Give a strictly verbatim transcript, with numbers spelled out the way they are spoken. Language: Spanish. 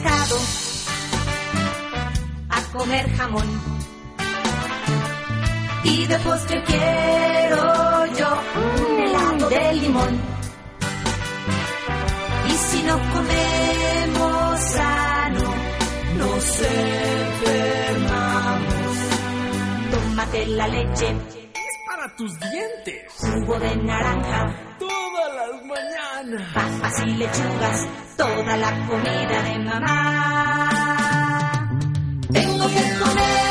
pescado, a comer jamón. Y de postre quiero yo un helado de limón. Y si no comemos sano, nos enfermamos. Tómate la leche, es para tus dientes. Jugo de naranja, todas las mañanas. Papas y lechugas, toda la comida de mamá. Tengo que comer